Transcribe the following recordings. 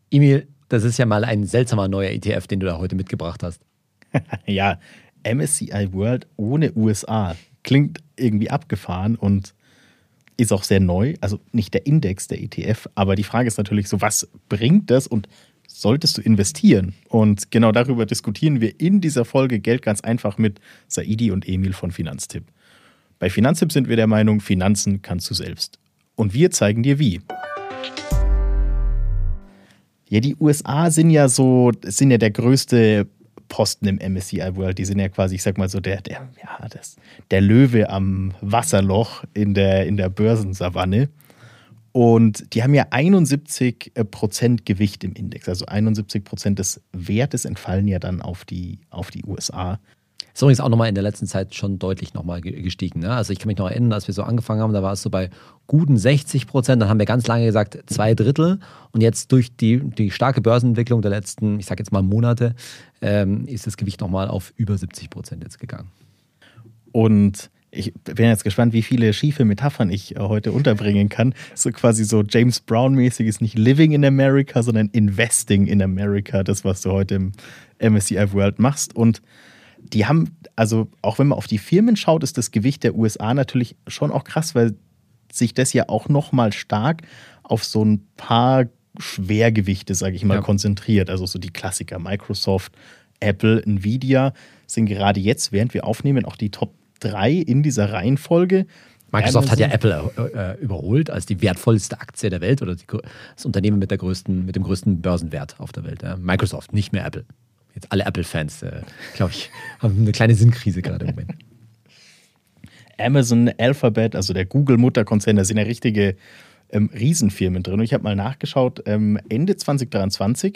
Emil, das ist ja mal ein seltsamer neuer ETF, den du da heute mitgebracht hast. Ja, MSCI World ohne USA. Klingt irgendwie abgefahren und ist auch sehr neu. Also nicht der Index, der ETF, aber die Frage ist natürlich so, was bringt das und solltest du investieren? Und genau darüber diskutieren wir in dieser Folge Geld ganz einfach mit Saidi und Emil von Finanztipp. Bei Finanztipp sind wir der Meinung, Finanzen kannst du selbst. Und wir zeigen dir wie. Ja, die USA sind ja der größte Posten im MSCI World. Die sind ja quasi, ich sag mal so, der Löwe am Wasserloch in der Börsensavanne. Und die haben ja 71% Gewicht im Index. Also 71% des Wertes entfallen ja dann auf die USA. Ist übrigens auch nochmal in der letzten Zeit schon deutlich nochmal gestiegen. Ne? Also ich kann mich noch erinnern, als wir so angefangen haben, da war es so bei guten 60%. Dann haben wir ganz lange gesagt 2/3. Und jetzt durch die starke Börsenentwicklung der letzten, ich sage jetzt mal Monate, ist das Gewicht nochmal auf über 70% jetzt gegangen. Und ich bin jetzt gespannt, wie viele schiefe Metaphern ich heute unterbringen kann. So quasi so James Brown-mäßig ist nicht Living in America, sondern Investing in America, das, was du heute im MSCI World machst. Und die haben, also auch wenn man auf die Firmen schaut, ist das Gewicht der USA natürlich schon auch krass, weil sich das ja auch nochmal stark auf so ein paar Schwergewichte, sage ich mal, konzentriert. Also so die Klassiker Microsoft, Apple, Nvidia sind gerade jetzt, während wir aufnehmen, auch die Top 3 in dieser Reihenfolge. Microsoft hat ja Apple überholt als die wertvollste Aktie der Welt oder das Unternehmen mit dem größten Börsenwert auf der Welt. Ja. Microsoft, nicht mehr Apple. Jetzt alle Apple-Fans, glaube ich, haben eine kleine Sinnkrise gerade im Moment. Amazon, Alphabet, also der Google-Mutterkonzern, da sind ja richtige Riesenfirmen drin. Und ich habe mal nachgeschaut, Ende 2023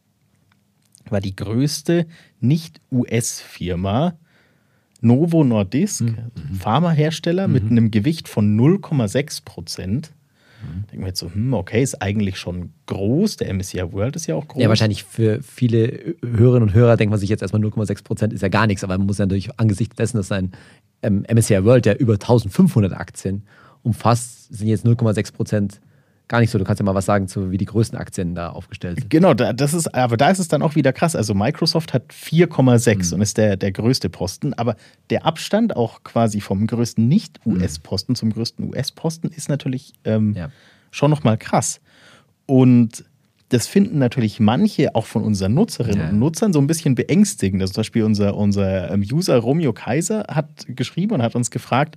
war die größte Nicht-US-Firma Novo Nordisk, Pharmahersteller mit einem Gewicht von 0,6%. Denken wir jetzt so, okay, ist eigentlich schon groß. Der MSCI World ist ja auch groß. Ja, wahrscheinlich für viele Hörerinnen und Hörer denkt man sich jetzt erstmal 0,6% ist ja gar nichts. Aber man muss ja natürlich angesichts dessen, dass ein MSCI World, der über 1500 Aktien umfasst, sind jetzt 0,6% gar nicht so. Du kannst ja mal was sagen, wie die größten Aktien da aufgestellt sind. Genau, aber da ist es dann auch wieder krass. Also Microsoft hat 4,6 und ist der größte Posten. Aber der Abstand auch quasi vom größten Nicht-US-Posten zum größten US-Posten ist natürlich schon nochmal krass. Und das finden natürlich manche auch von unseren Nutzerinnen und Nutzern so ein bisschen beängstigend. Also zum Beispiel unser User Romeo Kaiser hat geschrieben und hat uns gefragt,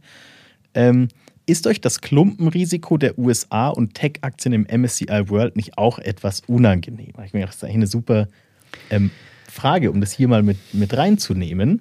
ist euch das Klumpenrisiko der USA und Tech-Aktien im MSCI World nicht auch etwas unangenehm? Ich meine, das ist eigentlich eine super Frage, um das hier mal mit reinzunehmen.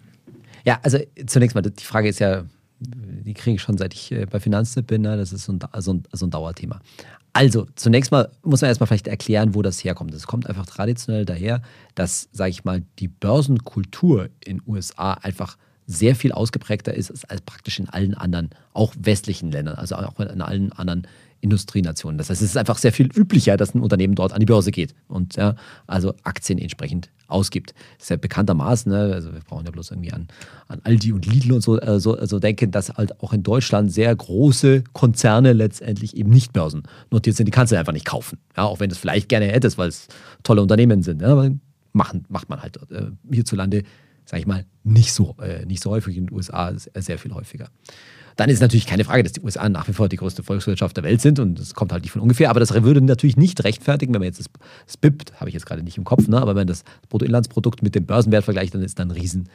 Ja, also zunächst mal, die Frage ist ja, die kriege ich schon seit ich bei Finanztipp bin, ne? Das ist so ein Dauerthema. Also, zunächst mal muss man erstmal vielleicht erklären, wo das herkommt. Es kommt einfach traditionell daher, dass, sage ich mal, die Börsenkultur in den USA einfach sehr viel ausgeprägter ist als praktisch in allen anderen, auch westlichen Ländern, also auch in allen anderen Industrienationen. Das heißt, es ist einfach sehr viel üblicher, dass ein Unternehmen dort an die Börse geht und also Aktien entsprechend ausgibt. Das ist ja bekanntermaßen, ne? Also wir brauchen ja bloß irgendwie an Aldi und Lidl und so denken, dass halt auch in Deutschland sehr große Konzerne letztendlich eben nicht börsennotiert sind. Die kannst du einfach nicht kaufen. Ja, auch wenn du es vielleicht gerne hättest, weil es tolle Unternehmen sind. Ja, aber macht man halt hierzulande, sage ich mal, nicht so häufig, in den USA sehr viel häufiger. Dann ist natürlich keine Frage, dass die USA nach wie vor die größte Volkswirtschaft der Welt sind und das kommt halt nicht von ungefähr, aber das würde natürlich nicht rechtfertigen, wenn man jetzt das BIP, habe ich jetzt gerade nicht im Kopf, ne, aber wenn man das Bruttoinlandsprodukt mit dem Börsenwert vergleicht, dann ist dann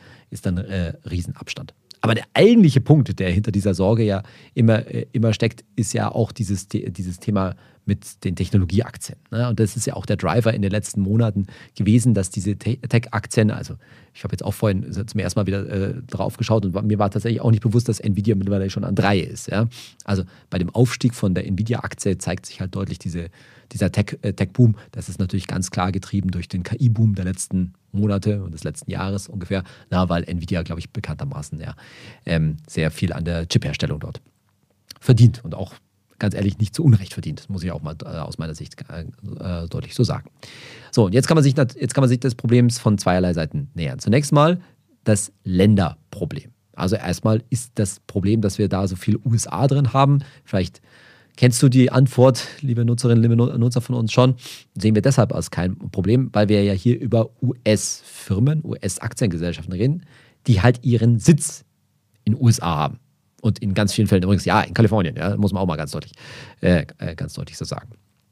Riesenabstand. Aber der eigentliche Punkt, der hinter dieser Sorge ja immer steckt, ist ja auch dieses Thema mit den Technologieaktien. Ne? Und das ist ja auch der Driver in den letzten Monaten gewesen, dass diese Tech-Aktien, also ich habe jetzt auch vorhin zum ersten Mal wieder drauf geschaut und mir war tatsächlich auch nicht bewusst, dass Nvidia mittlerweile schon an 3 ist. Ja? Also bei dem Aufstieg von der Nvidia-Aktie zeigt sich halt deutlich dieser Tech-Boom. Das ist natürlich ganz klar getrieben durch den KI-Boom der letzten Monate und des letzten Jahres ungefähr, weil Nvidia, glaube ich, bekanntermaßen sehr viel an der Chip-Herstellung dort verdient und auch ganz ehrlich nicht zu Unrecht verdient. Das muss ich auch mal aus meiner Sicht deutlich so sagen. So, und jetzt kann man sich des Problems von zweierlei Seiten nähern. Zunächst mal das Länderproblem. Also erstmal ist das Problem, dass wir da so viel USA drin haben, vielleicht Kennst du die Antwort, liebe Nutzerinnen, liebe Nutzer von uns schon? Sehen wir deshalb als kein Problem, weil wir ja hier über US-Firmen, US-Aktiengesellschaften reden, die halt ihren Sitz in den USA haben. Und in ganz vielen Fällen übrigens, ja, in Kalifornien, ja, muss man auch mal ganz deutlich so sagen.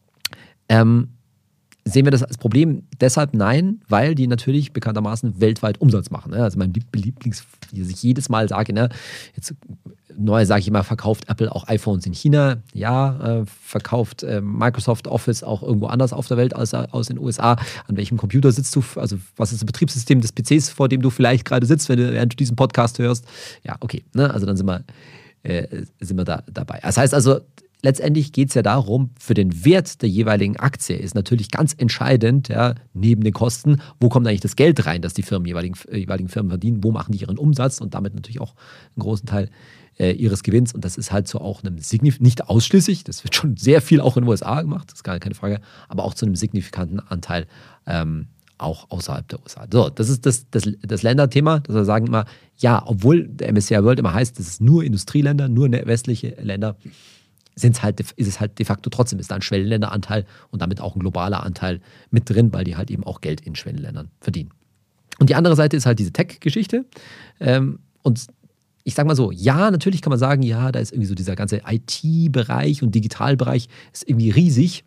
Sehen wir das als Problem? Deshalb nein, weil die natürlich bekanntermaßen weltweit Umsatz machen. Ne? Also mein Lieblings, wie ich jedes Mal sage, ne? Jetzt neu sage ich immer, verkauft Apple auch iPhones in China? Ja. Verkauft Microsoft Office auch irgendwo anders auf der Welt als in den USA? An welchem Computer sitzt du? Also was ist das Betriebssystem des PCs, vor dem du vielleicht gerade sitzt, während du diesen Podcast hörst? Ja, okay. Ne? Also dann sind wir da dabei. Das heißt also, letztendlich geht es ja darum, für den Wert der jeweiligen Aktie ist natürlich ganz entscheidend, ja, neben den Kosten, wo kommt eigentlich das Geld rein, das die jeweiligen Firmen verdienen, wo machen die ihren Umsatz und damit natürlich auch einen großen Teil ihres Gewinns. Und das ist halt so auch nicht ausschließlich, das wird schon sehr viel auch in den USA gemacht, das ist gar keine Frage, aber auch zu einem signifikanten Anteil auch außerhalb der USA. So, das ist das Länderthema, dass wir sagen immer, ja, obwohl der MSCI World immer heißt, das ist nur Industrieländer, nur westliche Länder, ist es halt de facto trotzdem, ist da ein Schwellenländeranteil und damit auch ein globaler Anteil mit drin, weil die halt eben auch Geld in Schwellenländern verdienen. Und die andere Seite ist halt diese Tech-Geschichte. Und ich sage mal so, ja, natürlich kann man sagen, ja, da ist irgendwie so dieser ganze IT-Bereich und Digitalbereich ist irgendwie riesig.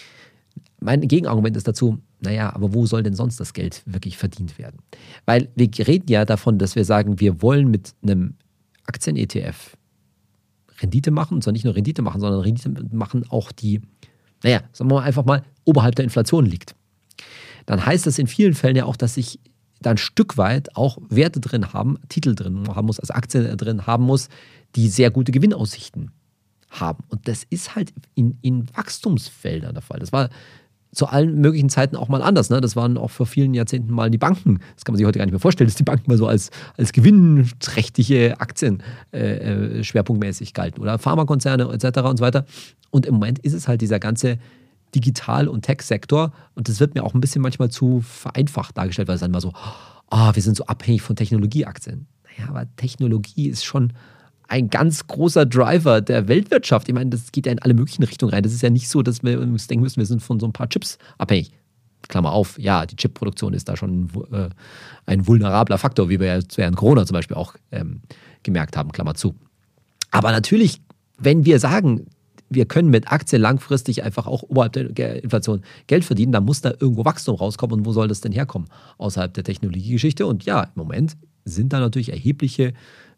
Mein Gegenargument ist dazu, naja, aber wo soll denn sonst das Geld wirklich verdient werden? Weil wir reden ja davon, dass wir sagen, wir wollen mit einem Aktien-ETF Rendite machen, und zwar nicht nur Rendite machen, sondern Rendite machen auch die, naja, sagen wir mal einfach mal, oberhalb der Inflation liegt. Dann heißt das in vielen Fällen ja auch, dass ich da ein Stück weit auch Werte drin haben, Titel drin haben muss, also Aktien drin haben muss, die sehr gute Gewinnaussichten haben. Und das ist halt in Wachstumsfeldern der Fall. Das war zu allen möglichen Zeiten auch mal anders. Ne? Das waren auch vor vielen Jahrzehnten mal die Banken. Das kann man sich heute gar nicht mehr vorstellen, dass die Banken mal so als gewinnträchtige Aktien schwerpunktmäßig galten. Oder Pharmakonzerne etc. und so weiter. Und im Moment ist es halt dieser ganze Digital- und Tech-Sektor. Und das wird mir auch ein bisschen manchmal zu vereinfacht dargestellt, weil es dann immer so, wir sind so abhängig von Technologieaktien. Naja, aber Technologie ist schon ein ganz großer Driver der Weltwirtschaft. Ich meine, das geht ja in alle möglichen Richtungen rein. Das ist ja nicht so, dass wir uns denken müssen, wir sind von so ein paar Chips abhängig. Klammer auf, ja, die Chipproduktion ist da schon ein vulnerabler Faktor, wie wir ja während Corona zum Beispiel auch gemerkt haben, Klammer zu. Aber natürlich, wenn wir sagen, wir können mit Aktien langfristig einfach auch oberhalb der Inflation Geld verdienen, dann muss da irgendwo Wachstum rauskommen. Und wo soll das denn herkommen? Außerhalb der Technologiegeschichte. Und ja, im Moment sind da natürlich erhebliche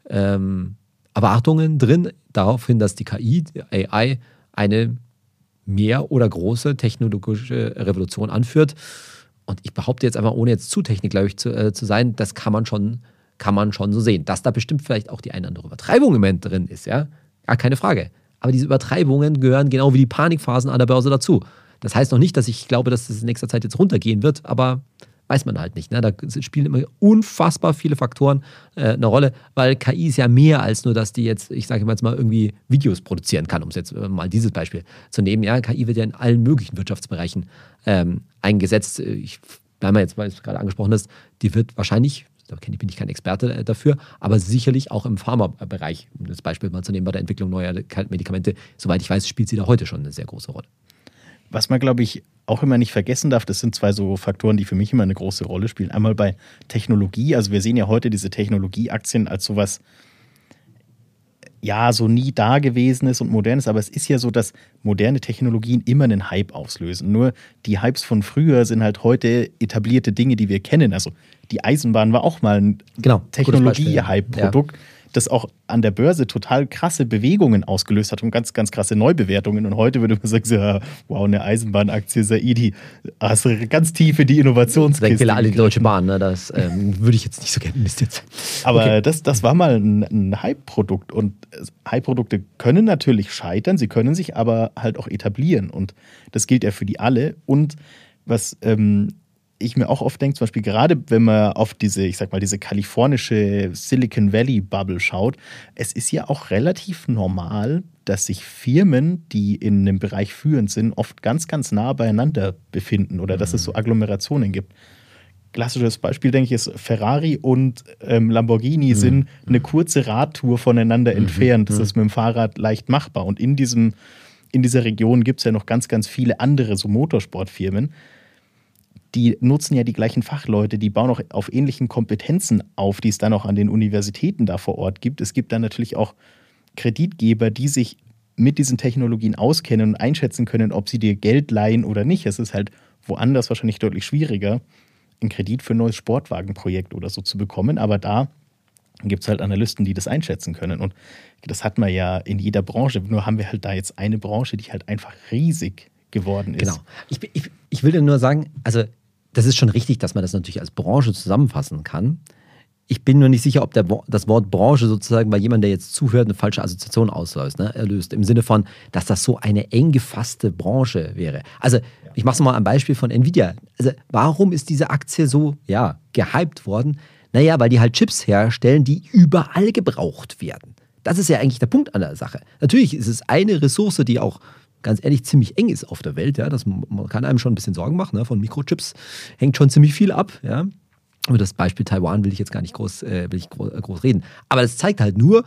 Erwartungen drin, darauf hin, dass die KI, die AI, eine mehr oder große technologische Revolution anführt. Und ich behaupte jetzt einfach, ohne jetzt zu technikgläubig zu sein, das kann man schon so sehen. Dass da bestimmt vielleicht auch die eine oder andere Übertreibung im Moment drin ist, ja, gar keine Frage. Aber diese Übertreibungen gehören genau wie die Panikphasen an der Börse dazu. Das heißt noch nicht, dass ich glaube, dass das in nächster Zeit jetzt runtergehen wird, aber weiß man halt nicht. Ne? Da spielen immer unfassbar viele Faktoren eine Rolle, weil KI ist ja mehr als nur, dass die jetzt, ich sage jetzt mal, irgendwie Videos produzieren kann, um es jetzt mal dieses Beispiel zu nehmen. Ja, KI wird ja in allen möglichen Wirtschaftsbereichen eingesetzt. Weil es gerade angesprochen ist, die wird wahrscheinlich, da bin ich kein Experte dafür, aber sicherlich auch im Pharmabereich, um das Beispiel mal zu nehmen, bei der Entwicklung neuer Medikamente, soweit ich weiß, spielt sie da heute schon eine sehr große Rolle. Was man, glaube ich, auch immer nicht vergessen darf, das sind zwei so Faktoren, die für mich immer eine große Rolle spielen. Einmal bei Technologie, also wir sehen ja heute diese Technologieaktien als sowas, ja, so nie Dagewesenes und Modernes, aber es ist ja so, dass moderne Technologien immer einen Hype auslösen. Nur die Hypes von früher sind halt heute etablierte Dinge, die wir kennen. Also die Eisenbahn war auch mal ein Technologie-Hype-Produkt, das auch an der Börse total krasse Bewegungen ausgelöst hat und ganz, ganz krasse Neubewertungen. Und heute würde man sagen, ja, wow, eine Eisenbahnaktie, Saidi, hast du ganz tief in die Innovationskiste. Alle die Deutsche Bahn, ne? Das würde ich jetzt nicht so gerne investieren. Aber okay. Das war mal ein Hype-Produkt. Und Hype-Produkte können natürlich scheitern, sie können sich aber halt auch etablieren. Und das gilt ja für die alle. Und was ich mir auch oft denke, zum Beispiel gerade wenn man auf diese kalifornische Silicon Valley Bubble schaut, es ist ja auch relativ normal, dass sich Firmen, die in einem Bereich führend sind, oft ganz, ganz nah beieinander befinden oder dass es so Agglomerationen gibt. Klassisches Beispiel, denke ich, ist Ferrari und Lamborghini sind eine kurze Radtour voneinander entfernt. Das ist mit dem Fahrrad leicht machbar. Und in in dieser Region gibt es ja noch ganz, ganz viele andere so Motorsportfirmen. Die nutzen ja die gleichen Fachleute, die bauen auch auf ähnlichen Kompetenzen auf, die es dann auch an den Universitäten da vor Ort gibt. Es gibt dann natürlich auch Kreditgeber, die sich mit diesen Technologien auskennen und einschätzen können, ob sie dir Geld leihen oder nicht. Es ist halt woanders wahrscheinlich deutlich schwieriger, einen Kredit für ein neues Sportwagenprojekt oder so zu bekommen. Aber da gibt es halt Analysten, die das einschätzen können. Und das hat man ja in jeder Branche. Nur haben wir halt da jetzt eine Branche, die halt einfach riesig geworden ist. Genau. Ich will dir nur sagen, also das ist schon richtig, dass man das natürlich als Branche zusammenfassen kann. Ich bin nur nicht sicher, ob das Wort Branche sozusagen bei jemandem, der jetzt zuhört, eine falsche Assoziation erlöst. Im Sinne von, dass das so eine eng gefasste Branche wäre. Also, ich mache es mal am Beispiel von Nvidia. Also, warum ist diese Aktie so, gehypt worden? Naja, weil die halt Chips herstellen, die überall gebraucht werden. Das ist ja eigentlich der Punkt an der Sache. Natürlich ist es eine Ressource, die auch ganz ehrlich ziemlich eng ist auf der Welt. Ja? Man kann einem schon ein bisschen Sorgen machen. Ne? Von Mikrochips hängt schon ziemlich viel ab. Ja? Über das Beispiel Taiwan will ich jetzt gar nicht groß reden. Aber das zeigt halt nur,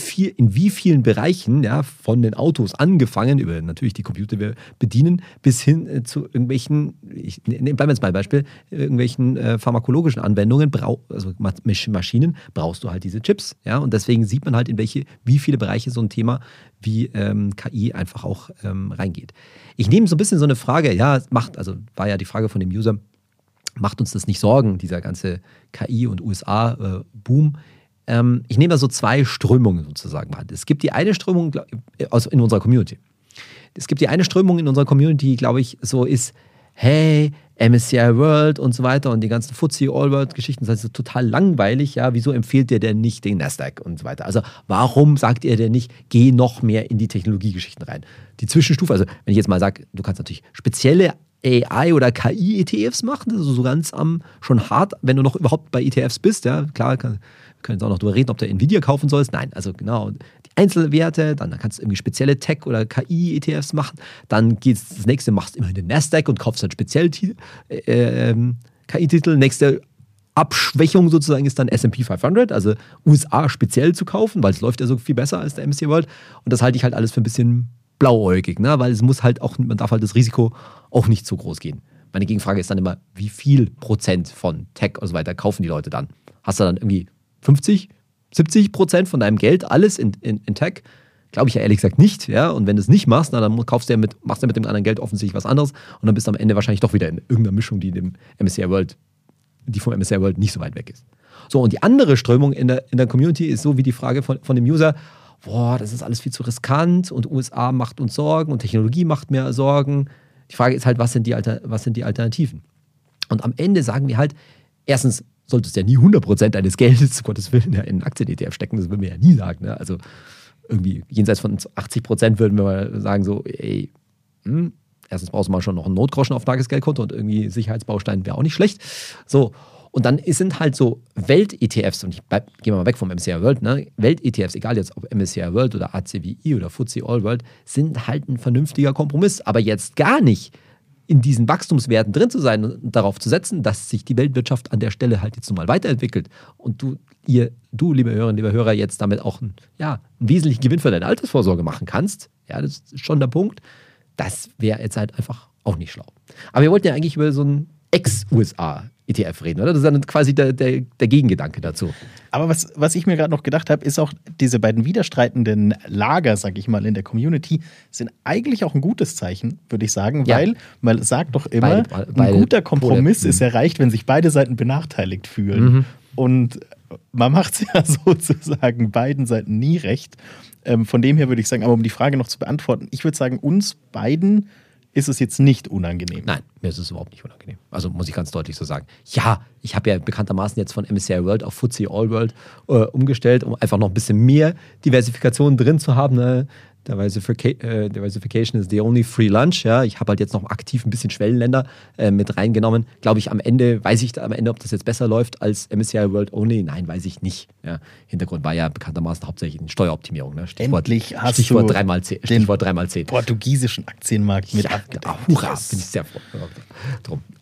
in wie vielen Bereichen, von den Autos angefangen, über natürlich die Computer, die wir bedienen, bis hin zu irgendwelchen, bleiben wir jetzt mal Beispiel, irgendwelchen pharmakologischen Anwendungen, also Maschinen, brauchst du halt diese Chips. Ja? Und deswegen sieht man halt, wie viele Bereiche so ein Thema wie KI einfach auch reingeht. Ich nehme so ein bisschen so eine Frage, war ja die Frage von dem User, macht uns das nicht Sorgen, dieser ganze KI- und USA-Boom? Ich nehme da so zwei Strömungen sozusagen mal. Es gibt die eine Strömung in unserer Community. Es gibt die eine Strömung in unserer Community, glaube ich, so ist, hey, MSCI World und so weiter und die ganzen FTSE All-World-Geschichten, das ist total langweilig. Ja, wieso empfiehlt ihr denn nicht den Nasdaq und so weiter? Also warum sagt ihr denn nicht, geh noch mehr in die Technologiegeschichten rein? Die Zwischenstufe, also wenn ich jetzt mal sage, du kannst natürlich spezielle AI- oder KI-ETFs machen, also so ganz schon hart, wenn du noch überhaupt bei ETFs bist, ja, klar, wir können jetzt auch noch darüber reden, ob du Nvidia kaufen sollst, nein, also genau, die Einzelwerte, dann kannst du irgendwie spezielle Tech- oder KI-ETFs machen, dann geht's das nächste, machst immerhin den Nasdaq und kaufst dann speziell KI-Titel, nächste Abschwächung sozusagen ist dann S&P 500, also USA speziell zu kaufen, weil es läuft ja so viel besser als der MSCI World und das halte ich halt alles für ein bisschen blauäugig, ne? Weil es muss halt auch, man darf halt das Risiko auch nicht so groß gehen. Meine Gegenfrage ist dann immer, wie viel Prozent von Tech und so weiter kaufen die Leute dann? Hast du dann irgendwie 50, 70% von deinem Geld alles in Tech? Glaube ich ja ehrlich gesagt nicht, ja. Und wenn du es nicht machst, dann machst du mit dem anderen Geld offensichtlich was anderes und dann bist du am Ende wahrscheinlich doch wieder in irgendeiner Mischung, die vom MSCI World nicht so weit weg ist. So, und die andere Strömung in der Community ist so wie die Frage von dem User, das ist alles viel zu riskant und USA macht uns Sorgen und Technologie macht mir Sorgen. Die Frage ist halt, was sind die Alternativen? Und am Ende sagen wir halt, erstens solltest du ja nie 100% deines Geldes, zu Gottes Willen, in einen Aktien-ETF stecken, das würden wir ja nie sagen. Ne? Also irgendwie jenseits von 80% würden wir mal sagen so, erstens brauchst du mal schon noch einen Notgroschen auf Tagesgeldkonto und irgendwie Sicherheitsbaustein wäre auch nicht schlecht. So. Und dann sind halt so Welt-ETFs, und gehen wir mal weg vom MSCI World, ne? Welt-ETFs, egal jetzt ob MSCI World oder ACWI oder FTSE All World, sind halt ein vernünftiger Kompromiss. Aber jetzt gar nicht in diesen Wachstumswerten drin zu sein und darauf zu setzen, dass sich die Weltwirtschaft an der Stelle halt jetzt nochmal weiterentwickelt und du, liebe Hörerinnen, liebe Hörer, jetzt damit auch einen wesentlichen Gewinn für deine Altersvorsorge machen kannst, ja, das ist schon der Punkt, das wäre jetzt halt einfach auch nicht schlau. Aber wir wollten ja eigentlich über so einen Ex-USA-ETF reden, oder? Das ist dann quasi der Gegengedanke dazu. Aber was ich mir gerade noch gedacht habe, ist auch, diese beiden widerstreitenden Lager, sag ich mal, in der Community, sind eigentlich auch ein gutes Zeichen, würde ich sagen, weil man sagt doch immer, ein guter Kompromiss ist erreicht, wenn sich beide Seiten benachteiligt fühlen. Mhm. Und man macht es ja sozusagen beiden Seiten nie recht. Von dem her würde ich sagen, aber um die Frage noch zu beantworten, ich würde sagen, uns beiden ist es jetzt nicht unangenehm. Nein, mir ist es überhaupt nicht unangenehm. Also muss ich ganz deutlich so sagen. Ja, ich habe ja bekanntermaßen jetzt von MSCI World auf FTSE All World umgestellt, um einfach noch ein bisschen mehr Diversifikation drin zu haben. Ne? Diversification is the only free lunch. Ja? Ich habe halt jetzt noch aktiv ein bisschen Schwellenländer mit reingenommen. Glaube ich, weiß ich am Ende, ob das jetzt besser läuft als MSCI World Only? Nein, weiß ich nicht. Ja? Hintergrund war ja bekanntermaßen hauptsächlich eine Steueroptimierung. Ne? Stichwort 3x10. Stichwort 3x10. Portugiesischen Aktienmarkt mit abgedeckt. Hurra, bin ich sehr froh drum.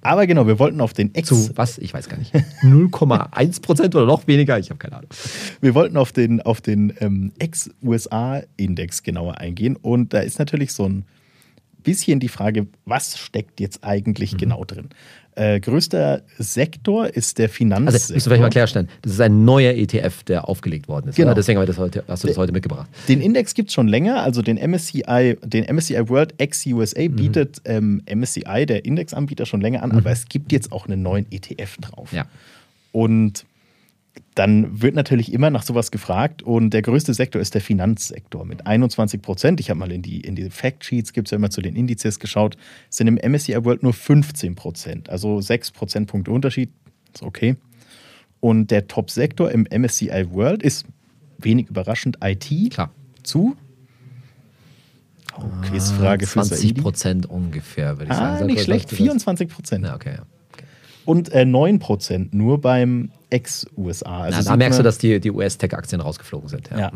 Aber genau, wir wollten auf den Zu was? Ich weiß gar nicht. 0,1% oder noch weniger? Ich habe keine Ahnung. Wir wollten auf den Ex-USA-Index genauer eingehen. Und da ist natürlich so ein bisschen die Frage, was steckt jetzt eigentlich genau drin? Größter Sektor ist der Finanzsektor. Also, musst du vielleicht mal klarstellen, das ist ein neuer ETF, der aufgelegt worden ist. Genau. Deswegen hast du das heute mitgebracht. Den Index gibt es schon länger, also den MSCI World ex-USA bietet MSCI, der Indexanbieter, schon länger an, aber es gibt jetzt auch einen neuen ETF drauf. Ja. Und dann wird natürlich immer nach sowas gefragt und der größte Sektor ist der Finanzsektor mit 21%. Ich habe mal in die Factsheets, gibt es ja immer zu den Indizes geschaut, sind im MSCI World nur 15%, also 6 Prozentpunkte Unterschied, ist okay. Und der Top-Sektor im MSCI World ist, wenig überraschend, IT. Klar. Zu? Quizfrage für 20% ungefähr, würde ich sagen. Nicht schlecht, 24%. Ja, okay. Und 9% nur beim Ex-USA. Also da merkst du, dass die US-Tech-Aktien rausgeflogen sind. Ja.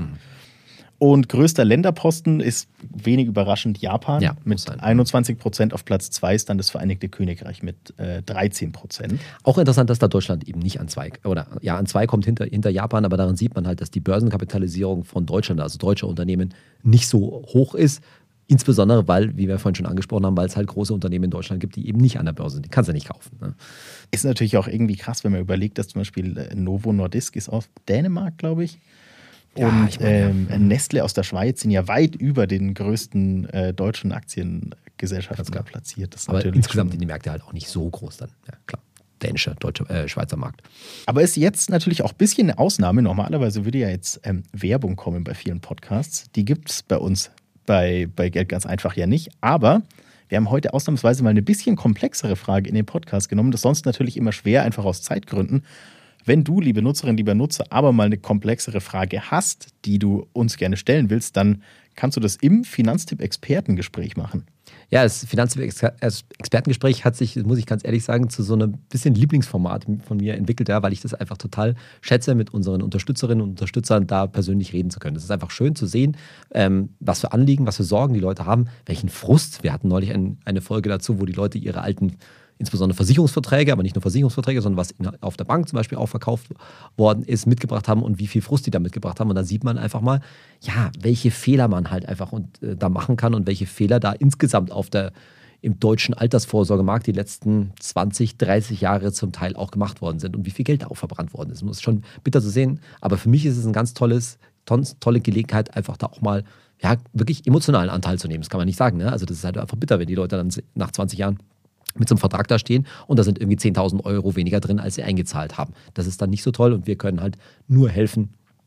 Und größter Länderposten ist wenig überraschend Japan mit sein. 21%. Auf Platz 2 ist dann das Vereinigte Königreich mit 13%. Auch interessant, dass da Deutschland eben nicht an 2 an 2 kommt hinter Japan, aber daran sieht man halt, dass die Börsenkapitalisierung von Deutschland, also deutscher Unternehmen, nicht so hoch ist. Insbesondere, weil, wie wir vorhin schon angesprochen haben, weil es halt große Unternehmen in Deutschland gibt, die eben nicht an der Börse sind. Die kannst du nicht kaufen. Ne? Ist natürlich auch irgendwie krass, wenn man überlegt, dass zum Beispiel Novo Nordisk ist aus Dänemark, glaube ich. Und Nestle aus der Schweiz sind ja weit über den größten deutschen Aktiengesellschaften platziert. Das ist aber insgesamt sind die Märkte halt auch nicht so groß dann. Ja, klar. Dänischer, deutscher, Schweizer Markt. Aber ist jetzt natürlich auch ein bisschen eine Ausnahme. Normalerweise würde ja jetzt Werbung kommen bei vielen Podcasts. Die gibt es bei uns bei Geld ganz einfach ja nicht. Aber wir haben heute ausnahmsweise mal eine bisschen komplexere Frage in den Podcast genommen. Das ist sonst natürlich immer schwer, einfach aus Zeitgründen. Wenn du, liebe Nutzerin, lieber Nutzer, aber mal eine komplexere Frage hast, die du uns gerne stellen willst, dann kannst du das im Finanztipp-Expertengespräch machen. Ja, das Finanztipp-Expertengespräch hat sich, muss ich ganz ehrlich sagen, zu so einem bisschen Lieblingsformat von mir entwickelt, ja, weil ich das einfach total schätze, mit unseren Unterstützerinnen und Unterstützern da persönlich reden zu können. Es ist einfach schön zu sehen, was für Anliegen, was für Sorgen die Leute haben, welchen Frust. Wir hatten neulich eine Folge dazu, wo die Leute ihre alten, insbesondere Versicherungsverträge, aber nicht nur Versicherungsverträge, sondern was auf der Bank zum Beispiel auch verkauft worden ist, mitgebracht haben und wie viel Frust die da mitgebracht haben. Und da sieht man einfach mal, ja, welche Fehler man halt einfach da machen kann und welche Fehler da insgesamt im deutschen Altersvorsorgemarkt die letzten 20, 30 Jahre zum Teil auch gemacht worden sind und wie viel Geld da auch verbrannt worden ist. Das ist schon bitter zu sehen, aber für mich ist es eine ganz tolle Gelegenheit, einfach da auch mal wirklich emotionalen Anteil zu nehmen. Das kann man nicht sagen. Ne? Also das ist halt einfach bitter, wenn die Leute dann nach 20 Jahren mit so einem Vertrag da stehen und da sind irgendwie 10.000 Euro weniger drin, als sie eingezahlt haben. Das ist dann nicht so toll und wir können halt nur helfen,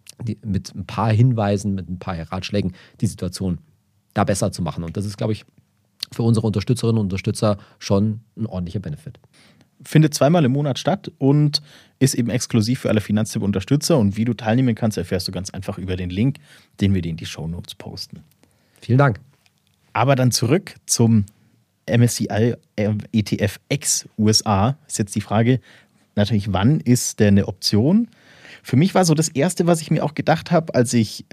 mit ein paar Hinweisen, mit ein paar Ratschlägen die Situation da besser zu machen. Und das ist, glaube ich, für unsere Unterstützerinnen und Unterstützer schon ein ordentlicher Benefit. Findet 2-mal im Monat statt und ist eben exklusiv für alle Finanztipp-Unterstützer. Und wie du teilnehmen kannst, erfährst du ganz einfach über den Link, den wir dir in die Shownotes posten. Vielen Dank. Aber dann zurück zum MSCI ETF ex-USA. Ist jetzt die Frage, natürlich, wann ist der eine Option? Für mich war so das Erste, was ich mir auch gedacht habe, als ich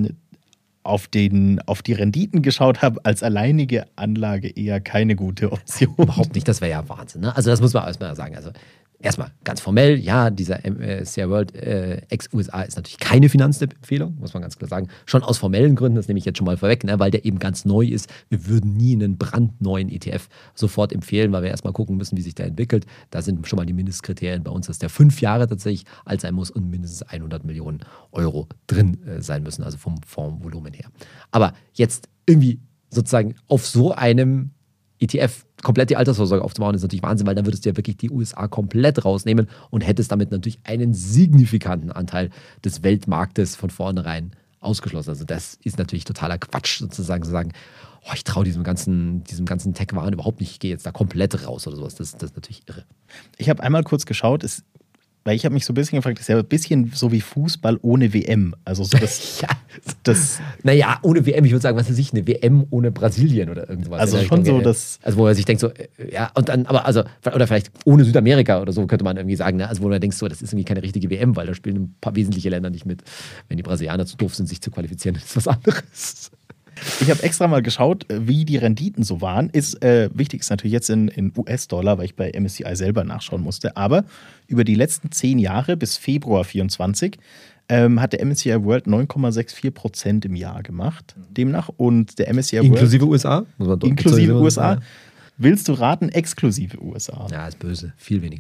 auf die Renditen geschaut habe, als alleinige Anlage eher keine gute Option. Überhaupt nicht, das wäre ja Wahnsinn. Ne? Also das muss man erstmal sagen. Also erstmal ganz formell, ja, dieser MSCI World ex-USA ist natürlich keine Finanztipp-Empfehlung, muss man ganz klar sagen. Schon aus formellen Gründen, das nehme ich jetzt schon mal vorweg, ne, weil der eben ganz neu ist. Wir würden nie einen brandneuen ETF sofort empfehlen, weil wir erstmal gucken müssen, wie sich der entwickelt. Da sind schon mal die Mindestkriterien bei uns, dass der 5 Jahre tatsächlich alt sein muss und mindestens 100 Millionen Euro drin sein müssen, also vom Fondsvolumen her. Aber jetzt irgendwie sozusagen auf so einem ETF komplett die Altersvorsorge aufzubauen, ist natürlich Wahnsinn, weil dann würdest du ja wirklich die USA komplett rausnehmen und hättest damit natürlich einen signifikanten Anteil des Weltmarktes von vornherein ausgeschlossen. Also das ist natürlich totaler Quatsch, sozusagen zu sagen, oh, ich traue diesem ganzen Tech-Wahn überhaupt nicht, ich gehe jetzt da komplett raus oder sowas. Das ist natürlich irre. Ich habe einmal kurz geschaut, weil ich habe mich so ein bisschen gefragt, das ist ja ein bisschen so wie Fußball ohne WM. Also so das naja, ohne WM, ich würde sagen, was weiß ich, eine WM ohne Brasilien oder irgendwas. Also schon so, dass... Also wo man sich denkt so, ja, und dann, aber also, oder vielleicht ohne Südamerika oder so könnte man irgendwie sagen, ne? Also wo man denkt so, das ist irgendwie keine richtige WM, weil da spielen ein paar wesentliche Länder nicht mit. Wenn die Brasilianer zu doof sind, sich zu qualifizieren, ist was anderes. Ich habe extra mal geschaut, wie die Renditen so waren. Wichtig ist natürlich jetzt in US-Dollar, weil ich bei MSCI selber nachschauen musste. Aber über die letzten 10 Jahre bis Februar 24 hat der MSCI World 9,64% im Jahr gemacht. Demnach. Und der MSCI inklusive World. USA? Inklusive USA. Willst du raten, exklusive USA? Ja, ist böse. Viel weniger.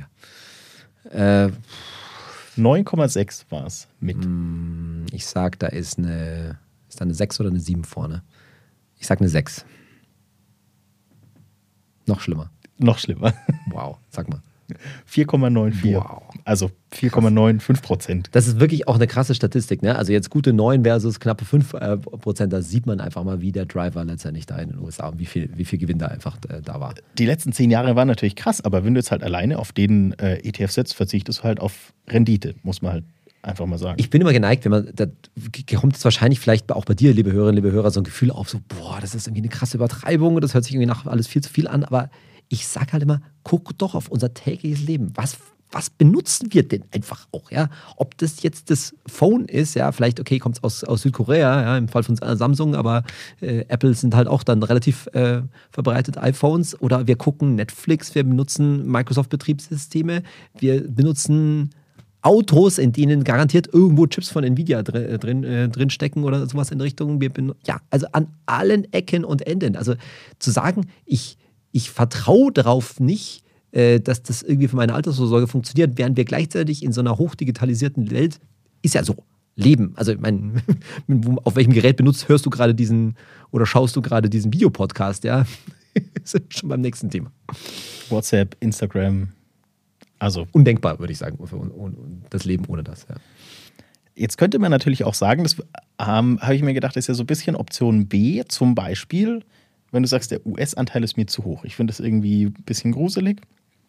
9,6 war es mit. Ich sag, da ist da eine 6 oder eine 7 vorne? Ich sag eine 6. Noch schlimmer. Noch schlimmer. Wow, sag mal. 4,94. Wow. Also 4,95%. Das ist wirklich auch eine krasse Statistik. Ne? Also jetzt gute 9 versus knappe 5%. Da sieht man einfach mal, wie der Driver letztendlich da in den USA und wie viel Gewinn da einfach da war. Die letzten 10 Jahre waren natürlich krass, aber wenn du jetzt halt alleine auf den ETF setzt, verzichtest du halt auf Rendite, muss man halt einfach mal sagen. Ich bin immer geneigt, da kommt es wahrscheinlich vielleicht auch bei dir, liebe Hörerinnen, liebe Hörer, so ein Gefühl auf, so, boah, das ist irgendwie eine krasse Übertreibung, das hört sich irgendwie nach alles viel zu viel an, aber ich sage halt immer, guck doch auf unser tägliches Leben. Was benutzen wir denn einfach auch, ja? Ob das jetzt das Phone ist, ja, vielleicht, okay, kommt es aus Südkorea, ja, im Fall von Samsung, aber Apple sind halt auch dann relativ verbreitet iPhones, oder wir gucken Netflix, wir benutzen Microsoft-Betriebssysteme, wir benutzen Autos, in denen garantiert irgendwo Chips von Nvidia drin stecken oder sowas in Richtung. Ja, also an allen Ecken und Enden. Also zu sagen, ich vertraue darauf nicht, dass das irgendwie für meine Altersvorsorge funktioniert, während wir gleichzeitig in so einer hochdigitalisierten Welt, ist ja so, leben. Also ich meine, auf welchem Gerät hörst du gerade oder schaust du gerade diesen Videopodcast, ja? Sind schon beim nächsten Thema. WhatsApp, Instagram, also undenkbar, würde ich sagen, das Leben ohne das, ja. Jetzt könnte man natürlich auch sagen, das habe ich mir gedacht, das ist ja so ein bisschen Option B, zum Beispiel, wenn du sagst, der US-Anteil ist mir zu hoch. Ich finde das irgendwie ein bisschen gruselig.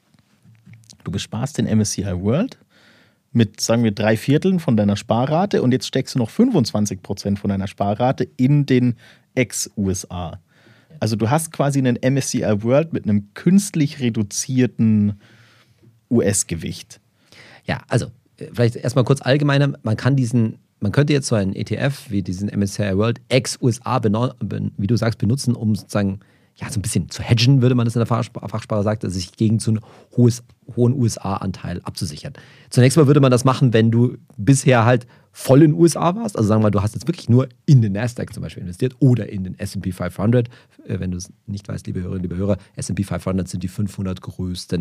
Du besparst den MSCI World mit, sagen wir, 3/4 von deiner Sparrate und jetzt steckst du noch 25% von deiner Sparrate in den Ex-USA. Also du hast quasi einen MSCI World mit einem künstlich reduzierten US-Gewicht. Ja, also vielleicht erstmal kurz allgemeiner, man könnte jetzt so einen ETF wie diesen MSCI World ex-USA, wie du sagst, benutzen, um sozusagen, ja, so ein bisschen zu hedgen, würde man das in der Fachsprache sagen, also sich gegen so einen hohen USA-Anteil abzusichern. Zunächst mal würde man das machen, wenn du bisher halt voll in den USA warst, also sagen wir mal, du hast jetzt wirklich nur in den Nasdaq zum Beispiel investiert oder in den S&P 500. Wenn du es nicht weißt, liebe Hörerinnen, liebe Hörer, S&P 500 sind die 500 größten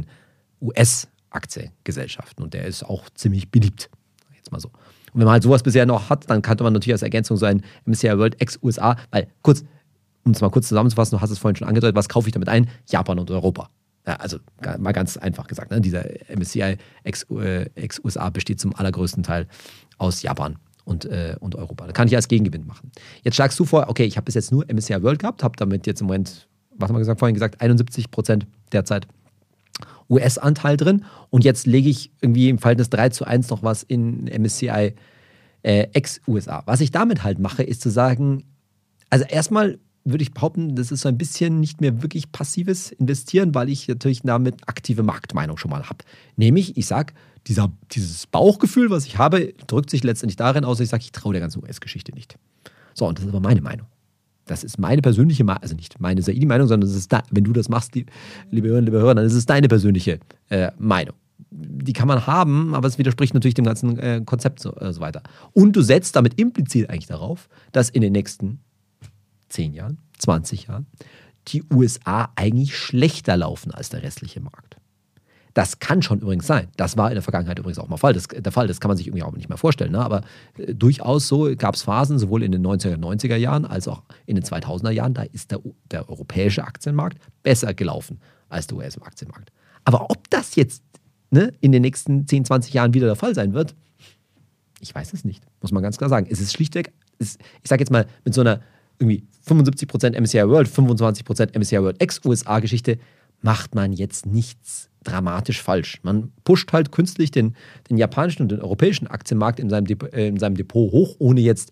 US-Aktiengesellschaften und der ist auch ziemlich beliebt, jetzt mal so. Und wenn man halt sowas bisher noch hat, dann könnte man natürlich als Ergänzung so ein MSCI World ex-USA, weil um es mal kurz zusammenzufassen, du hast es vorhin schon angedeutet, was kaufe ich damit ein? Japan und Europa. Ja, also mal ganz einfach gesagt, ne? Dieser MSCI ex-USA besteht zum allergrößten Teil aus Japan und Europa. Da kann ich als Gegengewinn machen. Jetzt schlagst du vor, okay, ich habe bis jetzt nur MSCI World gehabt, habe damit jetzt im Moment, was haben wir vorhin gesagt, 71% derzeit US-Anteil drin und jetzt lege ich irgendwie im Verhältnis 3:1 noch was in MSCI ex-USA. Was ich damit halt mache, ist zu sagen, also erstmal würde ich behaupten, das ist so ein bisschen nicht mehr wirklich passives Investieren, weil ich natürlich damit aktive Marktmeinung schon mal habe. Nämlich, ich sage, dieses Bauchgefühl, was ich habe, drückt sich letztendlich darin aus, dass ich sage, ich traue der ganzen US-Geschichte nicht. So, und das ist aber meine Meinung. Das ist meine persönliche Meinung, also nicht meine Saidi-Meinung, sondern das ist wenn du das machst, liebe Hörerinnen, liebe Hörer, dann ist es deine persönliche Meinung. Die kann man haben, aber es widerspricht natürlich dem ganzen Konzept so weiter. Und du setzt damit implizit eigentlich darauf, dass in den nächsten 10 Jahren, 20 Jahren, die USA eigentlich schlechter laufen als der restliche Markt. Das kann schon übrigens sein. Das war in der Vergangenheit übrigens auch mal der Fall. Das kann man sich irgendwie auch nicht mehr vorstellen. Ne? Aber durchaus so gab es Phasen, sowohl in den 90er Jahren als auch in den 2000er Jahren, da ist der europäische Aktienmarkt besser gelaufen als der US-Aktienmarkt. Aber ob das jetzt in den nächsten 10, 20 Jahren wieder der Fall sein wird, ich weiß es nicht, muss man ganz klar sagen. Es ist schlichtweg, ich sage jetzt mal, mit so einer irgendwie 75% MSCI World, 25% MSCI World ex-USA-Geschichte macht man jetzt nichts dramatisch falsch. Man pusht halt künstlich den japanischen und den europäischen Aktienmarkt in seinem Depot hoch, ohne jetzt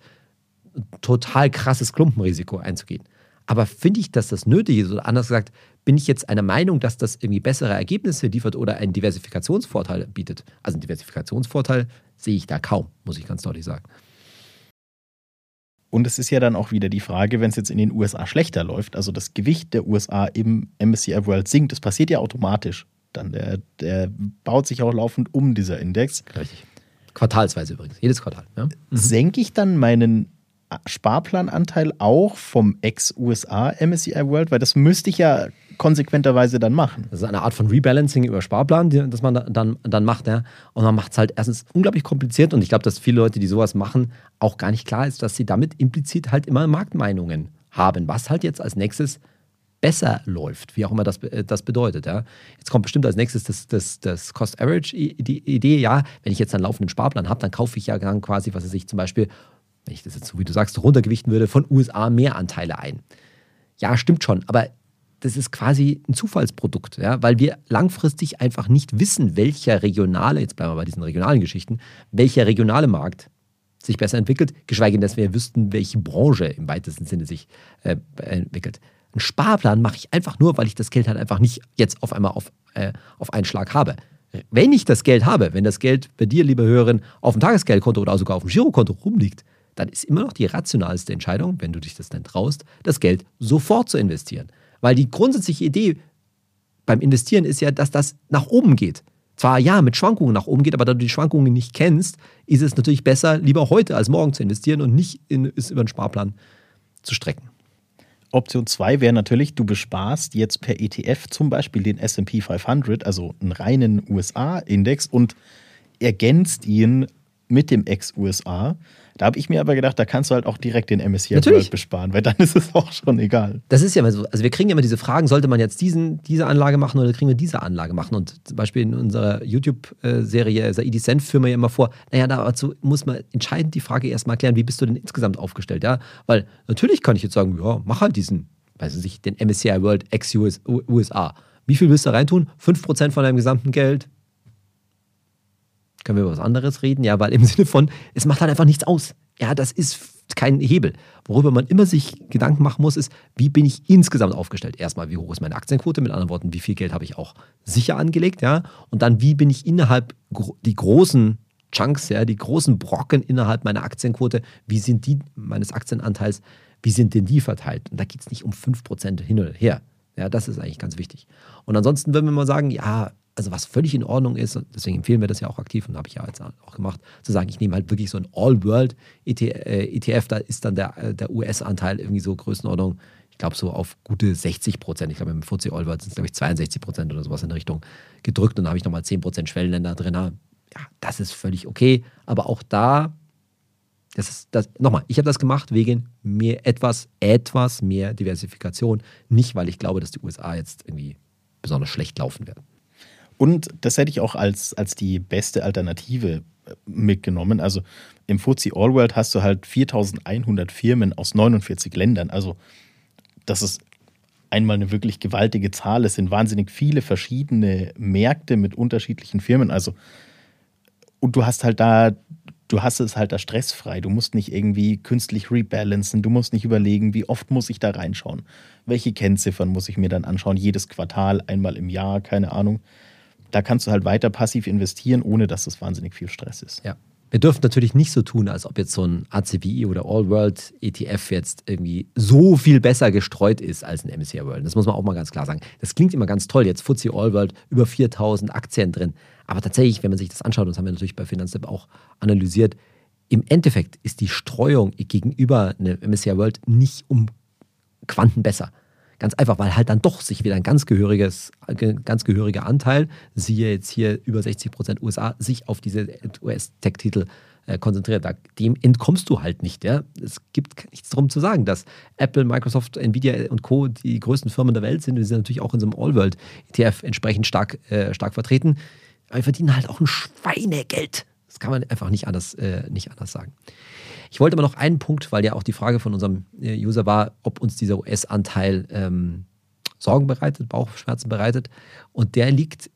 total krasses Klumpenrisiko einzugehen. Aber finde ich, dass das nötig ist? Oder anders gesagt, bin ich jetzt einer Meinung, dass das irgendwie bessere Ergebnisse liefert oder einen Diversifikationsvorteil bietet? Also einen Diversifikationsvorteil sehe ich da kaum, muss ich ganz deutlich sagen. Und es ist ja dann auch wieder die Frage, wenn es jetzt in den USA schlechter läuft, also das Gewicht der USA im MSCI World sinkt, das passiert ja automatisch. Dann der baut sich auch laufend dieser Index. Richtig. Quartalsweise übrigens, jedes Quartal. Ja? Senke ich dann meinen Sparplananteil auch vom Ex-USA MSCI World? Weil das müsste ich ja konsequenterweise dann machen. Das ist eine Art von Rebalancing über Sparplan, das man dann macht. Ja? Und man macht es halt erstens unglaublich kompliziert und ich glaube, dass viele Leute, die sowas machen, auch gar nicht klar ist, dass sie damit implizit halt immer Marktmeinungen haben, was halt jetzt als nächstes besser läuft, wie auch immer das bedeutet. Ja. Jetzt kommt bestimmt als nächstes das Cost-Average, die Idee, ja, wenn ich jetzt einen laufenden Sparplan habe, dann kaufe ich ja dann quasi, was weiß ich, zum Beispiel, wenn ich das jetzt so wie du sagst, runtergewichten würde, von USA mehr Anteile ein. Ja, stimmt schon, aber das ist quasi ein Zufallsprodukt, ja, weil wir langfristig einfach nicht wissen, welcher regionale, jetzt bleiben wir bei diesen regionalen Geschichten, welcher regionale Markt sich besser entwickelt, geschweige denn, dass wir wüssten, welche Branche im weitesten Sinne sich entwickelt. Einen Sparplan mache ich einfach nur, weil ich das Geld halt einfach nicht jetzt auf einmal auf einen Schlag habe. Wenn ich das Geld habe, wenn das Geld bei dir, liebe Hörerin, auf dem Tagesgeldkonto oder sogar auf dem Girokonto rumliegt, dann ist immer noch die rationalste Entscheidung, wenn du dich das dann traust, das Geld sofort zu investieren. Weil die grundsätzliche Idee beim Investieren ist ja, dass das nach oben geht. Zwar ja, mit Schwankungen nach oben geht, aber da du die Schwankungen nicht kennst, ist es natürlich besser, lieber heute als morgen zu investieren und nicht es über einen Sparplan zu strecken. Option 2 wäre natürlich, du besparst jetzt per ETF zum Beispiel den S&P 500, also einen reinen USA-Index und ergänzt ihn mit dem Ex-USA. Da habe ich mir aber gedacht, da kannst du halt auch direkt den MSCI World besparen, weil dann ist es auch schon egal. Das ist ja immer so, also wir kriegen ja immer diese Fragen, sollte man jetzt diese Anlage machen oder kriegen wir diese Anlage machen? Und zum Beispiel in unserer YouTube-Serie Saidi Senf führen wir ja immer vor, naja, dazu muss man entscheidend die Frage erstmal klären, wie bist du denn insgesamt aufgestellt? Ja? Weil natürlich kann ich jetzt sagen, ja, mach halt den MSCI World ex-USA. Wie viel willst du reintun? 5% von deinem gesamten Geld? Können wir über was anderes reden? Ja, weil im Sinne von, es macht halt einfach nichts aus. Ja, das ist kein Hebel. Worüber man immer sich Gedanken machen muss, ist, wie bin ich insgesamt aufgestellt? Erstmal, wie hoch ist meine Aktienquote? Mit anderen Worten, wie viel Geld habe ich auch sicher angelegt? Ja? Und dann, wie bin ich innerhalb die großen Chunks, ja, die großen Brocken innerhalb meiner Aktienquote, wie sind die meines Aktienanteils, wie sind denn die verteilt? Und da geht es nicht um 5% hin oder her. Ja, das ist eigentlich ganz wichtig. Und ansonsten würden wir mal sagen, ja, also was völlig in Ordnung ist, und deswegen empfehlen wir das ja auch aktiv und habe ich ja jetzt auch gemacht, zu sagen, ich nehme halt wirklich so ein All-World-ETF, da ist dann der US-Anteil irgendwie so Größenordnung, ich glaube so auf gute 60%. Ich glaube im FTSE All-World sind es glaube ich 62% oder sowas in der Richtung gedrückt und dann habe ich nochmal 10% Schwellenländer drin. Ja, das ist völlig okay, aber auch da, nochmal, ich habe das gemacht wegen etwas mehr Diversifikation, nicht weil ich glaube, dass die USA jetzt irgendwie besonders schlecht laufen werden. Und das hätte ich auch als die beste Alternative mitgenommen. Also im FTSE All World hast du halt 4.100 Firmen aus 49 Ländern. Also das ist einmal eine wirklich gewaltige Zahl. Es sind wahnsinnig viele verschiedene Märkte mit unterschiedlichen Firmen. Also und du hast es halt da stressfrei. Du musst nicht irgendwie künstlich rebalancen. Du musst nicht überlegen, wie oft muss ich da reinschauen. Welche Kennziffern muss ich mir dann anschauen? Jedes Quartal, einmal im Jahr, keine Ahnung. Da kannst du halt weiter passiv investieren, ohne dass es wahnsinnig viel Stress ist. Ja. Wir dürfen natürlich nicht so tun, als ob jetzt so ein ACWI oder All-World ETF jetzt irgendwie so viel besser gestreut ist als ein MSCI World. Das muss man auch mal ganz klar sagen. Das klingt immer ganz toll, jetzt FTSE All-World, über 4.000 Aktien drin. Aber tatsächlich, wenn man sich das anschaut, und das haben wir natürlich bei Finanztipp auch analysiert, im Endeffekt ist die Streuung gegenüber einem MSCI World nicht um Quanten besser. Ganz einfach, weil halt dann doch sich wieder ein ganz gehöriger Anteil, siehe jetzt hier über 60% USA, sich auf diese US-Tech-Titel konzentriert. Dem entkommst du halt nicht. Ja? Es gibt nichts darum zu sagen, dass Apple, Microsoft, Nvidia und Co. die größten Firmen der Welt sind. Die sind natürlich auch in so einem All-World-ETF entsprechend stark vertreten. Aber wir verdienen halt auch ein Schweinegeld. Das kann man einfach nicht anders sagen. Ich wollte aber noch einen Punkt, weil ja auch die Frage von unserem User war, ob uns dieser US-Anteil Sorgen bereitet, Bauchschmerzen bereitet. Und der liegt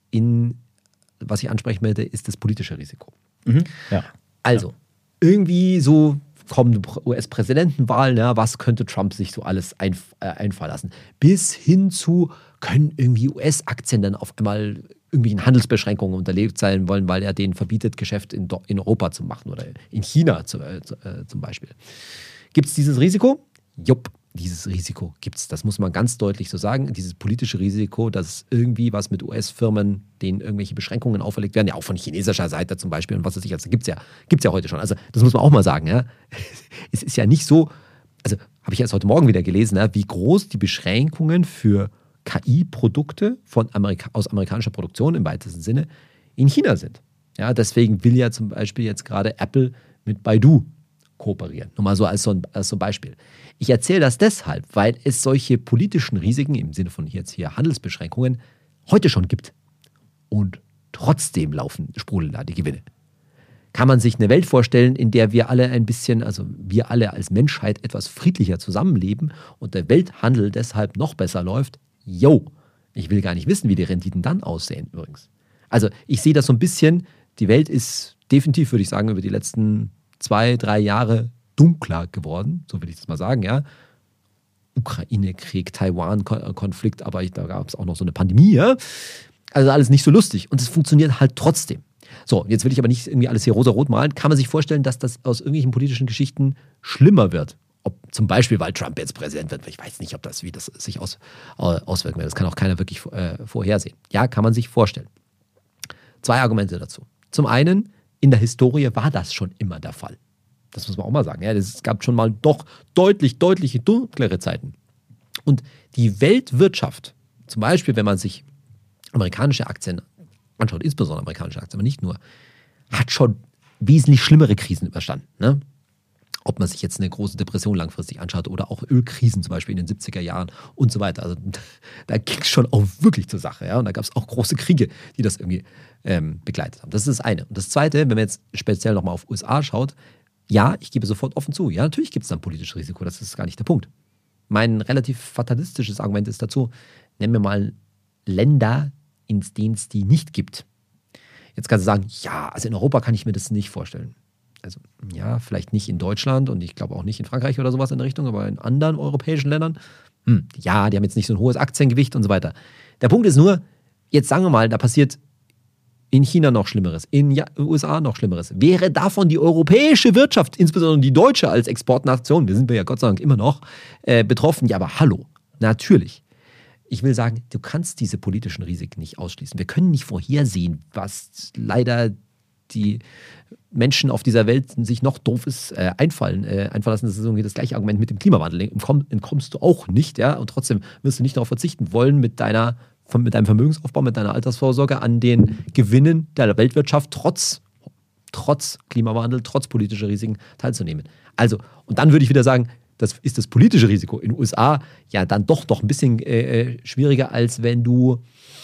was ich ansprechen möchte, ist das politische Risiko. Mhm. Ja. Also, irgendwie so kommende US-Präsidentenwahlen, ja, was könnte Trump sich so alles einfallen lassen? Bis hin zu, können irgendwie US-Aktien dann auf einmal irgendwelchen Handelsbeschränkungen unterlegt sein wollen, weil er denen verbietet, Geschäft in Europa zu machen oder in China zum Beispiel. Gibt es dieses Risiko? Jupp, dieses Risiko gibt es. Das muss man ganz deutlich so sagen. Dieses politische Risiko, dass irgendwie was mit US-Firmen, denen irgendwelche Beschränkungen auferlegt werden, ja auch von chinesischer Seite zum Beispiel und was weiß ich, also gibt's ja heute schon. Also das muss man auch mal sagen. Ja. Es ist ja nicht so, also habe ich erst heute Morgen wieder gelesen, ja, wie groß die Beschränkungen für KI-Produkte aus amerikanischer Produktion im weitesten Sinne in China sind. Ja, deswegen will ja zum Beispiel jetzt gerade Apple mit Baidu kooperieren. Nur mal so als so ein Beispiel. Ich erzähle das deshalb, weil es solche politischen Risiken im Sinne von jetzt hier Handelsbeschränkungen heute schon gibt. Und trotzdem sprudeln da die Gewinne. Kann man sich eine Welt vorstellen, in der wir alle ein bisschen, also wir alle als Menschheit etwas friedlicher zusammenleben und der Welthandel deshalb noch besser läuft? Jo, ich will gar nicht wissen, wie die Renditen dann aussehen übrigens. Also ich sehe das so ein bisschen, die Welt ist definitiv, würde ich sagen, über die letzten 2-3 Jahre dunkler geworden, so will ich das mal sagen, ja. Ukraine-Krieg, Taiwan-Konflikt, aber da gab es auch noch so eine Pandemie, ja. Also alles nicht so lustig und es funktioniert halt trotzdem. So, jetzt will ich aber nicht irgendwie alles hier rosa-rot malen. Kann man sich vorstellen, dass das aus irgendwelchen politischen Geschichten schlimmer wird? Ob zum Beispiel, weil Trump jetzt Präsident wird. Ich weiß nicht, wie das sich auswirken wird. Das kann auch keiner wirklich vorhersehen. Ja, kann man sich vorstellen. 2 Argumente dazu. Zum einen, in der Historie war das schon immer der Fall. Das muss man auch mal sagen. Ja, es gab schon mal doch deutliche dunklere Zeiten. Und die Weltwirtschaft, zum Beispiel, wenn man sich amerikanische Aktien anschaut, insbesondere amerikanische Aktien, aber nicht nur, hat schon wesentlich schlimmere Krisen überstanden. Ne? Ob man sich jetzt eine große Depression langfristig anschaut oder auch Ölkrisen zum Beispiel in den 70er Jahren und so weiter. Also da ging es schon auch wirklich zur Sache. Ja? Und da gab es auch große Kriege, die das irgendwie begleitet haben. Das ist das eine. Und das zweite, wenn man jetzt speziell nochmal auf USA schaut, ja, ich gebe sofort offen zu, ja, natürlich gibt es dann politisches Risiko, das ist gar nicht der Punkt. Mein relativ fatalistisches Argument ist dazu, nennen wir mal Länder, in denen es die nicht gibt. Jetzt kannst du sagen, ja, also in Europa kann ich mir das nicht vorstellen. Also ja, vielleicht nicht in Deutschland und ich glaube auch nicht in Frankreich oder sowas in der Richtung, aber in anderen europäischen Ländern, ja, die haben jetzt nicht so ein hohes Aktiengewicht und so weiter. Der Punkt ist nur, jetzt sagen wir mal, da passiert in China noch Schlimmeres, in den USA noch Schlimmeres. Wäre davon die europäische Wirtschaft, insbesondere die deutsche als Exportnation, wir sind ja Gott sei Dank immer noch, betroffen? Ja, aber hallo, natürlich. Ich will sagen, du kannst diese politischen Risiken nicht ausschließen. Wir können nicht vorhersehen, was leider die Menschen auf dieser Welt sich noch Doofes einfallen lassen. Das ist irgendwie das gleiche Argument mit dem Klimawandel. Entkommst du auch nicht, ja? Und trotzdem wirst du nicht darauf verzichten wollen, mit deinem Vermögensaufbau, mit deiner Altersvorsorge an den Gewinnen der Weltwirtschaft trotz Klimawandel, trotz politischer Risiken teilzunehmen. Also, und dann würde ich wieder sagen, das ist das politische Risiko in den USA ja dann doch ein bisschen schwieriger, als wenn du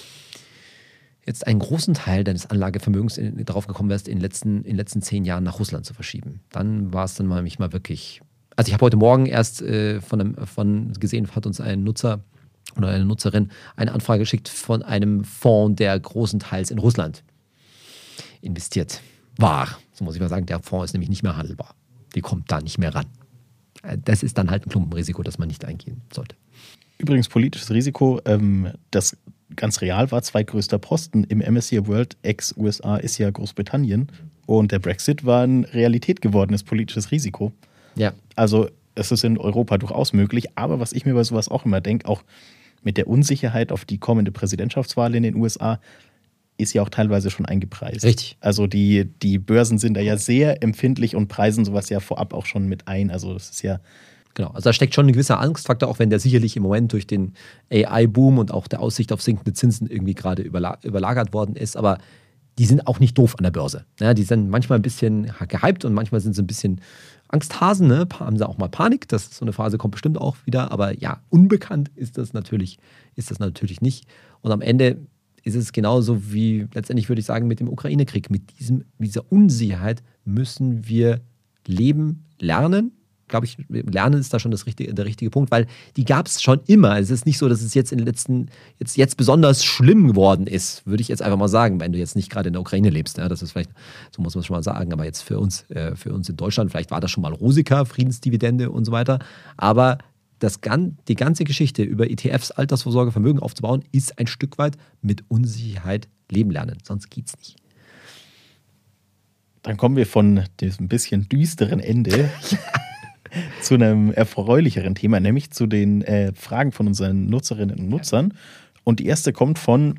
jetzt einen großen Teil deines Anlagevermögens darauf gekommen wärst, in den letzten 10 Jahren nach Russland zu verschieben. Dann war es dann mal wirklich. Also ich habe heute Morgen erst gesehen, hat uns ein Nutzer oder eine Nutzerin eine Anfrage geschickt von einem Fonds, der großenteils in Russland investiert war. So muss ich mal sagen, der Fonds ist nämlich nicht mehr handelbar. Die kommt da nicht mehr ran. Das ist dann halt ein Klumpenrisiko, das man nicht eingehen sollte. Übrigens politisches Risiko, das ganz real war, 2 größter Posten im MSCI World ex-USA ist ja Großbritannien und der Brexit war ein Realität gewordenes politisches Risiko. Ja. Also es ist in Europa durchaus möglich, aber was ich mir bei sowas auch immer denke, auch mit der Unsicherheit auf die kommende Präsidentschaftswahl in den USA, ist ja auch teilweise schon eingepreist. Richtig. Also die Börsen sind da ja sehr empfindlich und preisen sowas ja vorab auch schon mit ein. Also das ist ja... Genau, also da steckt schon ein gewisser Angstfaktor, auch wenn der sicherlich im Moment durch den AI-Boom und auch der Aussicht auf sinkende Zinsen irgendwie gerade überlagert worden ist, aber die sind auch nicht doof an der Börse. Ja, die sind manchmal ein bisschen gehypt und manchmal sind sie ein bisschen Angsthasen, ne? Haben sie auch mal Panik, so eine Phase kommt bestimmt auch wieder, aber ja, unbekannt ist das natürlich nicht. Und am Ende ist es genauso wie, letztendlich würde ich sagen, mit dem Ukraine-Krieg. Mit dieser Unsicherheit müssen wir leben, lernen. Glaube ich, Lernen ist da schon der richtige Punkt, weil die gab es schon immer. Es ist nicht so, dass es jetzt jetzt besonders schlimm geworden ist, würde ich jetzt einfach mal sagen, wenn du jetzt nicht gerade in der Ukraine lebst. Ja, das ist vielleicht, so muss man es schon mal sagen, aber jetzt für uns in Deutschland, vielleicht war das schon mal Rosika, Friedensdividende und so weiter, aber die ganze Geschichte über ETFs, Altersvorsorge, Vermögen aufzubauen, ist ein Stück weit mit Unsicherheit leben lernen, sonst geht's nicht. Dann kommen wir von diesem bisschen düsteren Ende zu einem erfreulicheren Thema, nämlich zu den Fragen von unseren Nutzerinnen und Nutzern. Und die erste kommt von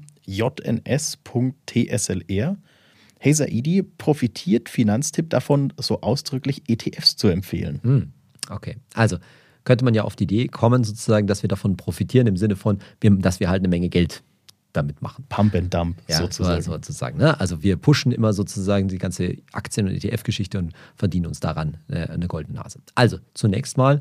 jns.tslr. Hey Saidi, profitiert Finanztipp davon, so ausdrücklich ETFs zu empfehlen? Okay, also könnte man ja auf die Idee kommen, sozusagen, dass wir davon profitieren, im Sinne von, dass wir halt eine Menge Geld damit machen. Pump and Dump, ja, sozusagen. Ne? Also wir pushen immer sozusagen die ganze Aktien- und ETF-Geschichte und verdienen uns daran eine goldene Nase. Also zunächst mal,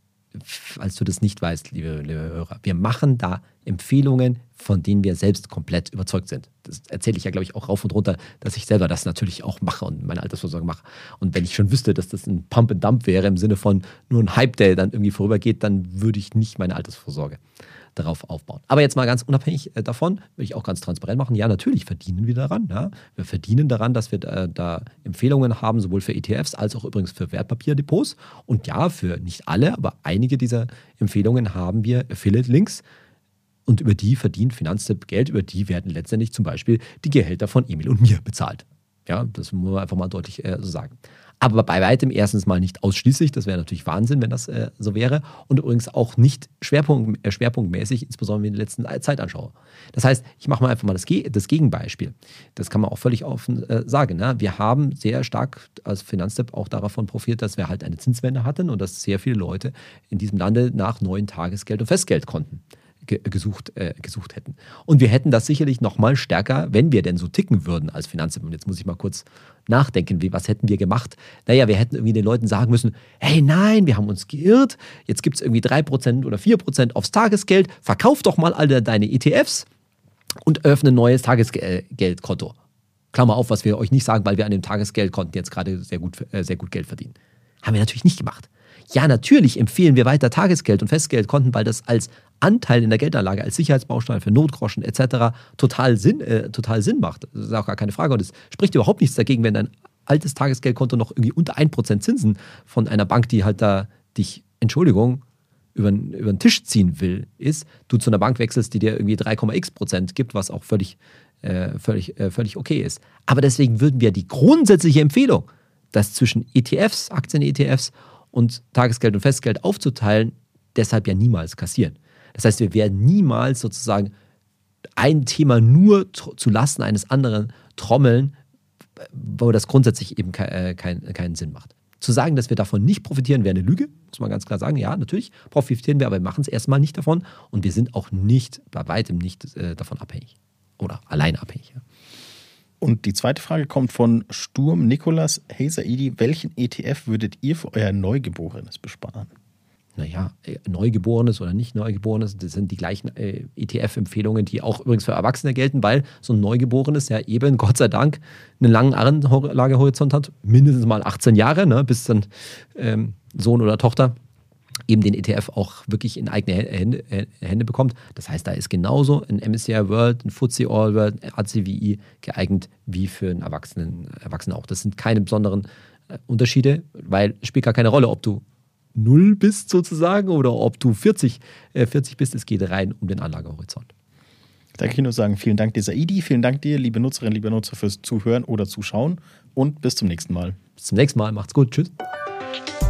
falls du das nicht weißt, liebe Hörer, wir machen da Empfehlungen, von denen wir selbst komplett überzeugt sind. Das erzähle ich ja, glaube ich, auch rauf und runter, dass ich selber das natürlich auch mache und meine Altersvorsorge mache. Und wenn ich schon wüsste, dass das ein Pump and Dump wäre, im Sinne von nur ein Hype, der dann irgendwie vorübergeht, dann würde ich nicht meine Altersvorsorge darauf aufbauen. Aber jetzt mal ganz unabhängig davon, will ich auch ganz transparent machen, ja, natürlich verdienen wir daran. Ja. Wir verdienen daran, dass wir da Empfehlungen haben, sowohl für ETFs als auch übrigens für Wertpapierdepots. Und ja, für nicht alle, aber einige dieser Empfehlungen haben wir Affiliate-Links. Und über die verdient Finanztipp Geld, über die werden letztendlich zum Beispiel die Gehälter von Emil und mir bezahlt. Ja, das muss man einfach mal deutlich so sagen. Aber bei weitem erstens mal nicht ausschließlich, das wäre natürlich Wahnsinn, wenn das so wäre. Und übrigens auch nicht schwerpunktmäßig, insbesondere wenn ich die letzten Zeit anschaue. Das heißt, ich mache mal einfach mal das Gegenbeispiel. Das kann man auch völlig offen sagen. Ne? Wir haben sehr stark als Finanztipp auch davon profitiert, dass wir halt eine Zinswende hatten und dass sehr viele Leute in diesem Lande nach neuen Tagesgeld- und Festgeldkonten gesucht hätten. Und wir hätten das sicherlich noch mal stärker, wenn wir denn so ticken würden als Finanztipp. Und jetzt muss ich mal kurz nachdenken, was hätten wir gemacht? Naja, wir hätten irgendwie den Leuten sagen müssen, hey, nein, wir haben uns geirrt, jetzt gibt es irgendwie 3% oder 4% aufs Tagesgeld, verkauf doch mal alle deine ETFs und öffne ein neues Tagesgeldkonto. Klammer auf, was wir euch nicht sagen, weil wir an dem Tagesgeldkonten jetzt gerade sehr gut Geld verdienen. Haben wir natürlich nicht gemacht. Ja, natürlich empfehlen wir weiter Tagesgeld- und Festgeldkonten, weil das als Anteil in der Geldanlage, als Sicherheitsbaustein für Notgroschen etc. total Sinn macht. Das ist auch gar keine Frage. Und es spricht überhaupt nichts dagegen, wenn dein altes Tagesgeldkonto noch irgendwie unter 1% Zinsen von einer Bank, die halt da dich, Entschuldigung, über den Tisch ziehen will, ist, du zu einer Bank wechselst, die dir irgendwie 3,x% gibt, was auch völlig okay ist. Aber deswegen würden wir die grundsätzliche Empfehlung, das zwischen ETFs, Aktien-ETFs und Tagesgeld und Festgeld aufzuteilen, deshalb ja niemals kassieren. Das heißt, wir werden niemals sozusagen ein Thema nur zu Lasten eines anderen trommeln, wo das grundsätzlich eben keinen Sinn macht. Zu sagen, dass wir davon nicht profitieren, wäre eine Lüge, muss man ganz klar sagen. Ja, natürlich profitieren wir, aber wir machen es erstmal nicht davon und wir sind auch nicht, bei weitem nicht davon abhängig oder alleine abhängig. Ja. Und die zweite Frage kommt von Sturm Nikolas. Hey Saidi, welchen ETF würdet ihr für euer Neugeborenes besparen? Naja, Neugeborenes oder nicht Neugeborenes, das sind die gleichen ETF-Empfehlungen, die auch übrigens für Erwachsene gelten, weil so ein Neugeborenes ja eben, Gott sei Dank, einen langen Anlagehorizont hat, mindestens mal 18 Jahre, ne, bis dann Sohn oder Tochter eben den ETF auch wirklich in eigene Hände bekommt. Das heißt, da ist genauso ein MSCI World, ein FTSE All World, ein ACWI geeignet wie für einen Erwachsenen auch. Das sind keine besonderen Unterschiede, weil es spielt gar keine Rolle, ob du 0 bist sozusagen oder ob du 40 bist. Es geht rein um den Anlagehorizont. Da kann ich nur sagen, vielen Dank dir, Saidi. Vielen Dank dir, liebe Nutzerinnen, liebe Nutzer, fürs Zuhören oder Zuschauen und bis zum nächsten Mal. Bis zum nächsten Mal. Macht's gut. Tschüss.